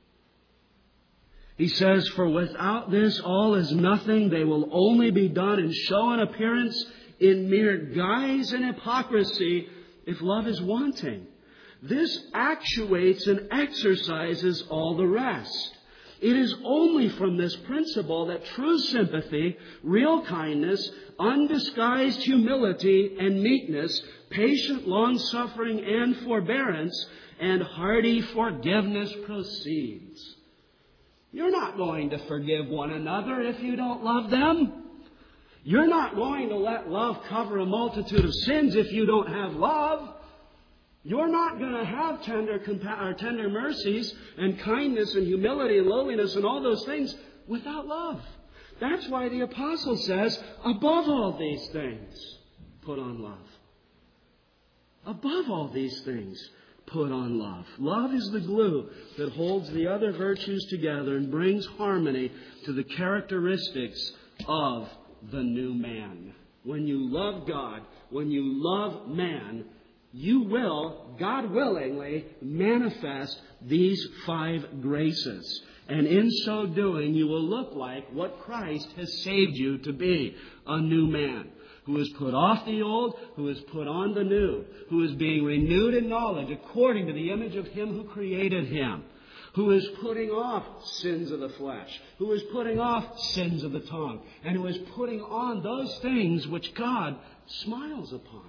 He says, for without this, all is nothing. They will only be done in show and appearance, in mere guise and hypocrisy, if love is wanting. This actuates and exercises all the rest. It is only from this principle that true sympathy, real kindness, undisguised humility and meekness, patient long-suffering and forbearance, and hearty forgiveness proceeds. You're not going to forgive one another if you don't love them. You're not going to let love cover a multitude of sins if you don't have love. You're not going to have tender, compa- or tender mercies and kindness and humility and lowliness and all those things without love. That's why the apostle says, above all these things, put on love. Above all these things, put on love. Love is the glue that holds the other virtues together and brings harmony to the characteristics of the new man. When you love God, when you love man, you will, God willingly, manifest these five graces. And in so doing, you will look like what Christ has saved you to be, a new man, who has put off the old, who has put on the new, who is being renewed in knowledge according to the image of Him who created him, who is putting off sins of the flesh, who is putting off sins of the tongue, and who is putting on those things which God smiles upon.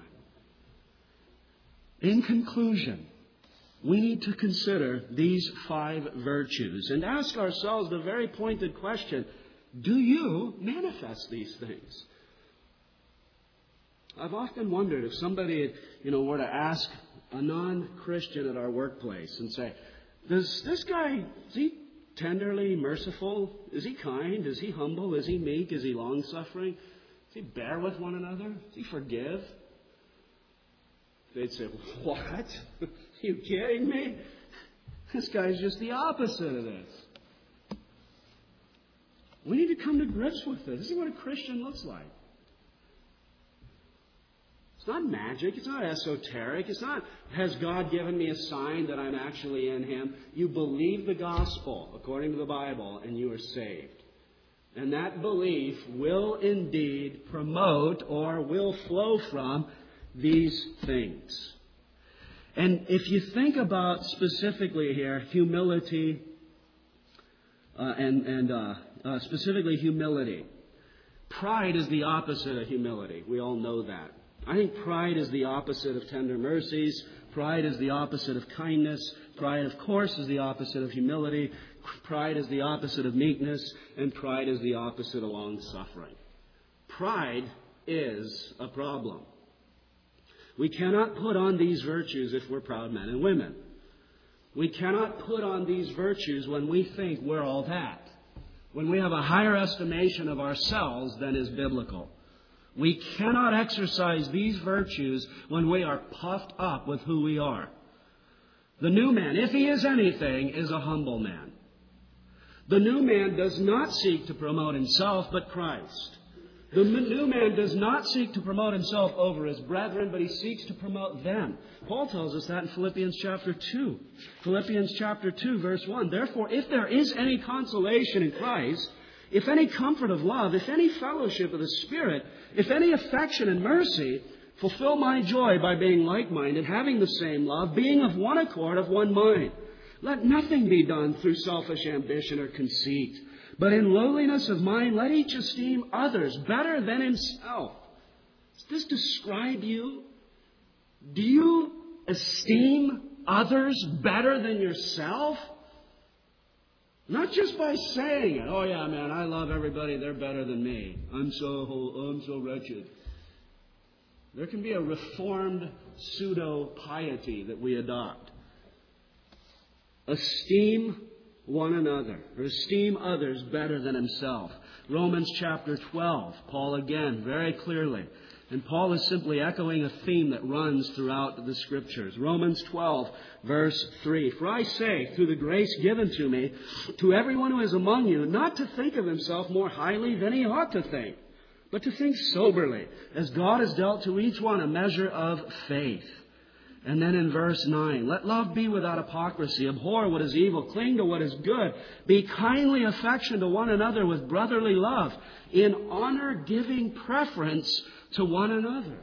In conclusion, we need to consider these five virtues and ask ourselves the very pointed question, do you manifest these things? I've often wondered if somebody, you know, were to ask a non-Christian at our workplace and say, does this guy, is he tenderly merciful? Is he kind? Is he humble? Is he meek? Is he long-suffering? Does he bear with one another? Does he forgive? They'd say, what? Are you kidding me? This guy's just the opposite of this. We need to come to grips with this. This is what a Christian looks like. It's not magic. It's not esoteric. It's not, has God given me a sign that I'm actually in Him? You believe the gospel according to the Bible and you are saved. And that belief will indeed promote or will flow from these things. And if you think about specifically here, humility, uh, and, and uh, uh, specifically humility. Pride is the opposite of humility. We all know that. I think pride is the opposite of tender mercies. Pride is the opposite of kindness. Pride, of course, is the opposite of humility. Pride is the opposite of meekness. And pride is the opposite of long-suffering. Pride is a problem. We cannot put on these virtues if we're proud men and women. We cannot put on these virtues when we think we're all that. When we have a higher estimation of ourselves than is biblical. We cannot exercise these virtues when we are puffed up with who we are. The new man, if he is anything, is a humble man. The new man does not seek to promote himself, but Christ. The new man does not seek to promote himself over his brethren, but he seeks to promote them. Paul tells us that in Philippians chapter two. Philippians chapter two, verse one. Therefore, if there is any consolation in Christ, if any comfort of love, if any fellowship of the Spirit, if any affection and mercy, fulfill my joy by being like-minded, having the same love, being of one accord, of one mind. Let nothing be done through selfish ambition or conceit, but in lowliness of mind, let each esteem others better than himself. Does this describe you? Do you esteem others better than yourself? Not just by saying it. Oh yeah, man, I love everybody. They're better than me. I'm so I'm so wretched. There can be a reformed pseudo-piety that we adopt. Esteem one another, or esteem others better than himself. Romans chapter twelve, Paul again, very clearly. And Paul is simply echoing a theme that runs throughout the Scriptures. Romans twelve, verse three. For I say, through the grace given to me, to everyone who is among you, not to think of himself more highly than he ought to think, but to think soberly, as God has dealt to each one a measure of faith. And then in verse nine, let love be without hypocrisy. Abhor what is evil. Cling to what is good. Be kindly affectioned to one another with brotherly love, in honor giving preference to one another.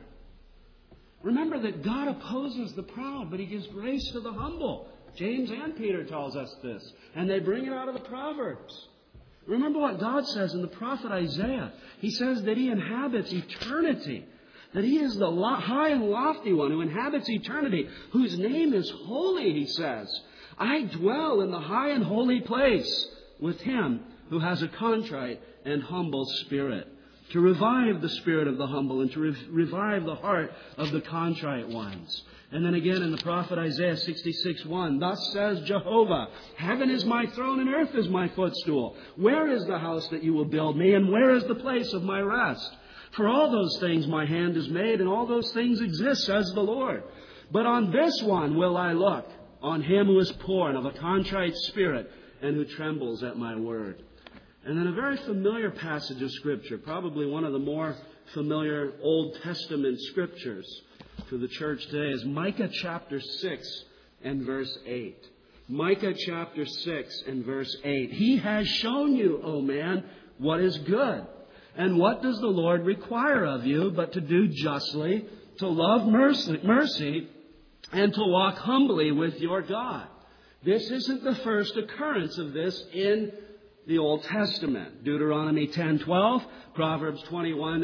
Remember that God opposes the proud, but He gives grace to the humble. James and Peter tells us this. And they bring it out of the Proverbs. Remember what God says in the prophet Isaiah. He says that He inhabits eternity. That He is the high and lofty one who inhabits eternity, whose name is holy, He says. I dwell in the high and holy place with Him who has a contrite and humble spirit, to revive the spirit of the humble and to re- revive the heart of the contrite ones. And then again in the prophet Isaiah sixty-six one, thus says Jehovah, heaven is my throne and earth is my footstool. Where is the house that you will build me, and where is the place of my rest? For all those things my hand has made, and all those things exist, says the Lord. But on this one will I look, on him who is poor and of a contrite spirit, and who trembles at my word. And then a very familiar passage of Scripture, probably one of the more familiar Old Testament Scriptures to the church today, is Micah chapter six and verse eight. Micah chapter six and verse eight. He has shown you, O man, what is good. And what does the Lord require of you but to do justly, to love mercy, mercy, and to walk humbly with your God? This isn't the first occurrence of this in the Old Testament. Deuteronomy ten twelve, Proverbs twenty-one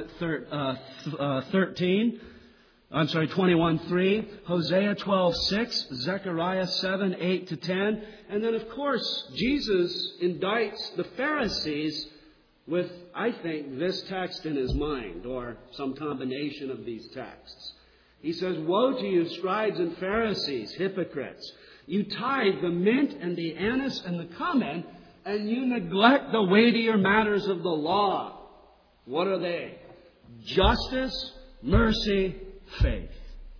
thirteen, I'm sorry, twenty-one three, Hosea twelve six, Zechariah seven eight to ten, and then of course Jesus indicts the Pharisees with, I think, this text in his mind, or some combination of these texts. He says, woe to you, scribes and Pharisees, hypocrites! You tithe the mint and the anise and the cumin, and you neglect the weightier matters of the law. What are they? Justice, mercy, faith.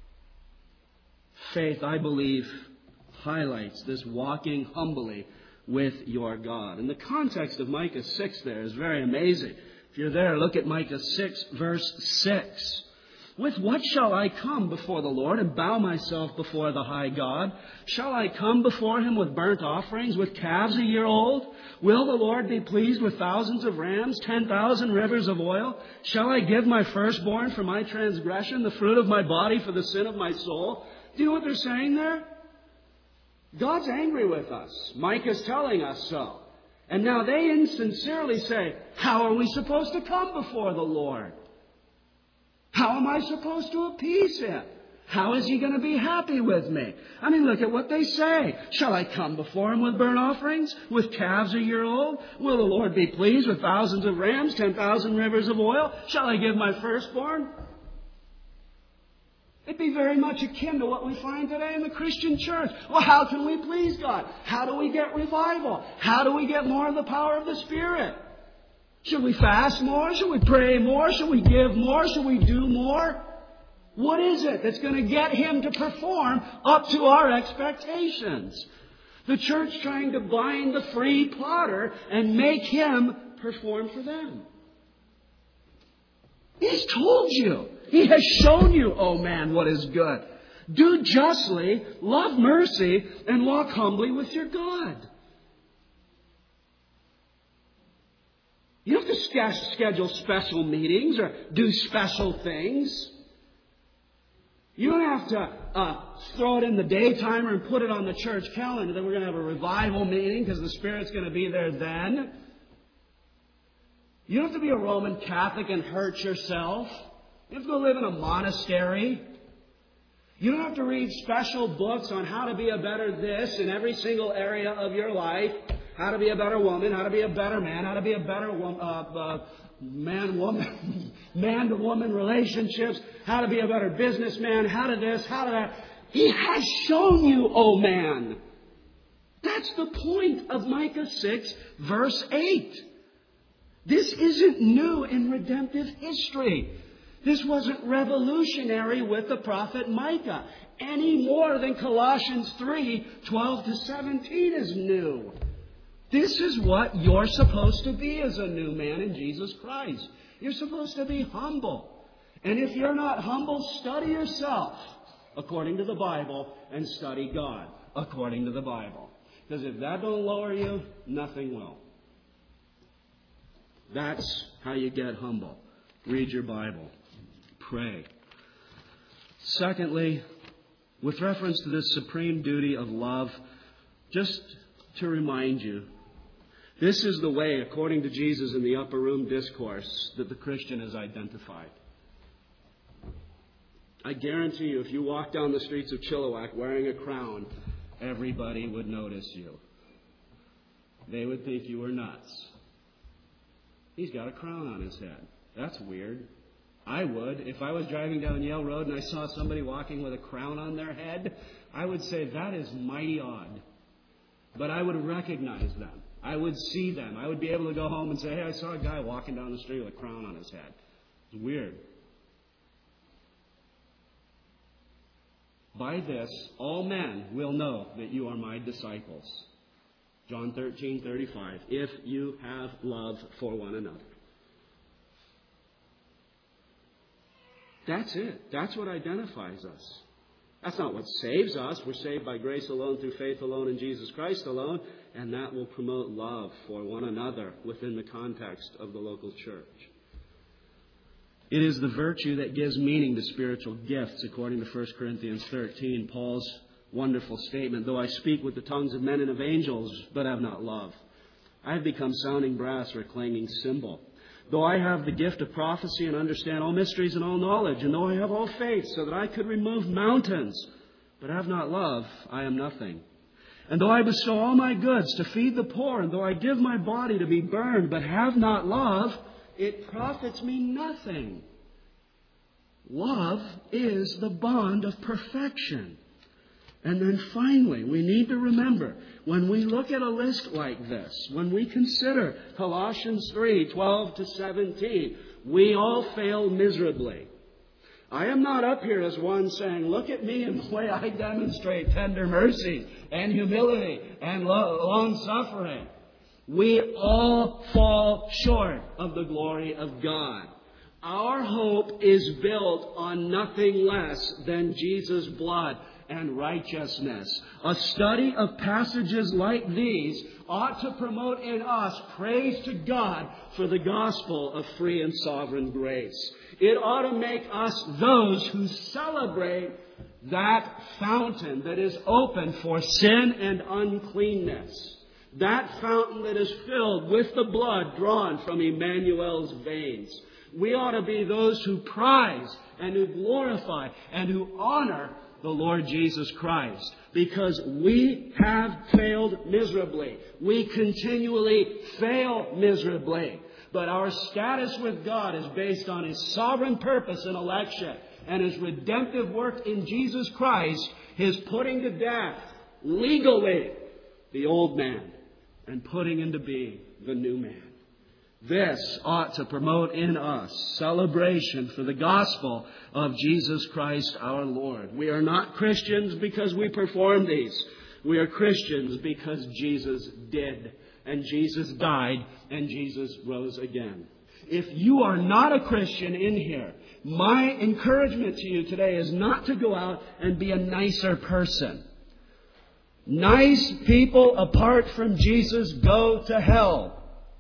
Faith, I believe, highlights this walking humbly with your God. And the context of Micah six there is very amazing. If you're there, look at Micah six, verse six. With what shall I come before the Lord and bow myself before the high God? Shall I come before Him with burnt offerings, with calves a year old? Will the Lord be pleased with thousands of rams, ten thousand rivers of oil? Shall I give my firstborn for my transgression, the fruit of my body for the sin of my soul? Do you know what they're saying there? God's angry with us. Micah's telling us so. And now they insincerely say, how are we supposed to come before the Lord? How am I supposed to appease Him? How is He going to be happy with me? I mean, look at what they say. Shall I come before Him with burnt offerings, with calves a year old? Will the Lord be pleased with thousands of rams, ten thousand rivers of oil? Shall I give my firstborn? It'd be very much akin to what we find today in the Christian church. Well, how can we please God? How do we get revival? How do we get more of the power of the Spirit? Should we fast more? Should we pray more? Should we give more? Should we do more? What is it that's going to get Him to perform up to our expectations? The church trying to bind the free potter and make Him perform for them. He's told you. He has shown you, oh man, what is good. Do justly, love mercy, and walk humbly with your God. You don't have to schedule special meetings or do special things. You don't have to uh, throw it in the daytimer and put it on the church calendar that we're going to have a revival meeting because the Spirit's going to be there then. You don't have to be a Roman Catholic and hurt yourself. You don't have to go live in a monastery. You don't have to read special books on how to be a better this in every single area of your life. How to be a better woman, how to be a better man, how to be a better wo- uh, uh, man-woman, man-to-woman relationships, how to be a better businessman, how to this, how to that. He has shown you, oh man. That's the point of Micah six, verse eight. This isn't new in redemptive history. This wasn't revolutionary with the prophet Micah, any more than Colossians three, twelve to seventeen is new. This is what you're supposed to be as a new man in Jesus Christ. You're supposed to be humble. And if you're not humble, study yourself according to the Bible and study God according to the Bible. Because if that don't lower you, nothing will. That's how you get humble. Read your Bible. Pray. Secondly, with reference to this supreme duty of love, just to remind you, this is the way, according to Jesus in the Upper Room Discourse, that the Christian is identified. I guarantee you, if you walk down the streets of Chilliwack wearing a crown, everybody would notice you. They would think you were nuts. He's got a crown on his head. That's weird. I would. If I was driving down Yale Road and I saw somebody walking with a crown on their head, I would say, that is mighty odd. But I would recognize them. I would see them. I would be able to go home and say, hey, I saw a guy walking down the street with a crown on his head. It's weird. By this, all men will know that you are my disciples. John thirteen thirty-five. If you have love for one another. That's it. That's what identifies us. That's not what saves us. We're saved by grace alone, through faith alone, in Jesus Christ alone. And that will promote love for one another within the context of the local church. It is the virtue that gives meaning to spiritual gifts, according to First Corinthians thirteen, Paul's wonderful statement. Though I speak with the tongues of men and of angels, but have not love, I have become sounding brass or a clanging cymbal. Though I have the gift of prophecy and understand all mysteries and all knowledge, and though I have all faith so that I could remove mountains, but have not love, I am nothing. And though I bestow all my goods to feed the poor, and though I give my body to be burned, but have not love, it profits me nothing. Love is the bond of perfection. And then finally, we need to remember, when we look at a list like this, when we consider Colossians three, twelve to seventeen, we all fail miserably. I am not up here as one saying, look at me and the way I demonstrate tender mercy and humility and long-suffering. We all fall short of the glory of God. Our hope is built on nothing less than Jesus' blood and righteousness. A study of passages like these ought to promote in us praise to God for the gospel of free and sovereign grace. It ought to make us those who celebrate that fountain that is open for sin and uncleanness. That fountain that is filled with the blood drawn from Emmanuel's veins. We ought to be those who prize and who glorify and who honor the Lord Jesus Christ, because we have failed miserably. We continually fail miserably. But our status with God is based on His sovereign purpose and election and His redemptive work in Jesus Christ, His putting to death legally the old man and putting into being the new man. This ought to promote in us celebration for the gospel of Jesus Christ our Lord. We are not Christians because we perform these. We are Christians because Jesus did, and Jesus died, and Jesus rose again. If you are not a Christian in here, my encouragement to you today is not to go out and be a nicer person. Nice people apart from Jesus go to hell.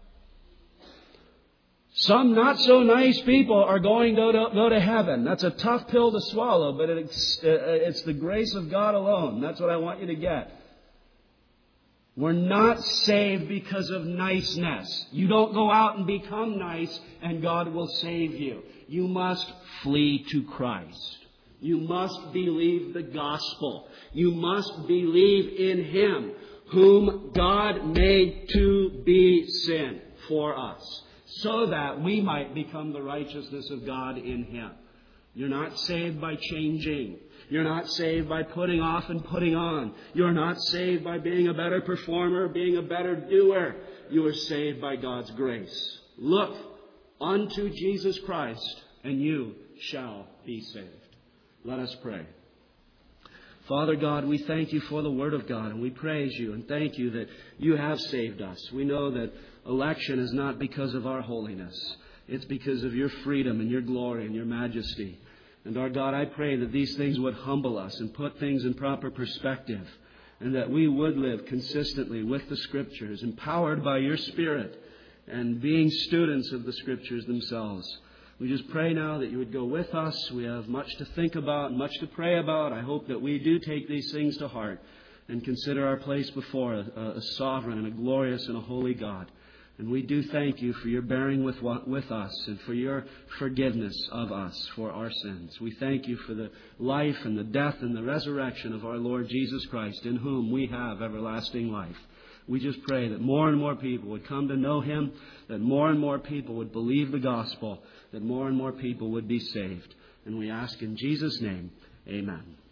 Some not so nice people are going to go to, go to heaven. That's a tough pill to swallow, but it's, uh, it's the grace of God alone. That's what I want you to get. We're not saved because of niceness. You don't go out and become nice and God will save you. You must flee to Christ. You must believe the gospel. You must believe in Him, whom God made to be sin for us, so that we might become the righteousness of God in Him. You're not saved by changing. You're not saved by putting off and putting on. You're not saved by being a better performer, being a better doer. You are saved by God's grace. Look unto Jesus Christ, and you shall be saved. Let us pray. Father God, we thank You for the Word of God, and we praise You and thank You that You have saved us. We know that election is not because of our holiness. It's because of Your freedom and Your glory and Your majesty. And our God, I pray that these things would humble us and put things in proper perspective, and that we would live consistently with the Scriptures, empowered by Your Spirit and being students of the Scriptures themselves. We just pray now that You would go with us. We have much to think about, much to pray about. I hope that we do take these things to heart and consider our place before a, a sovereign and a glorious and a holy God. And we do thank You for Your bearing with, with us and for Your forgiveness of us for our sins. We thank You for the life and the death and the resurrection of our Lord Jesus Christ, in whom we have everlasting life. We just pray that more and more people would come to know Him, that more and more people would believe the gospel, that more and more people would be saved. And we ask in Jesus' name, amen.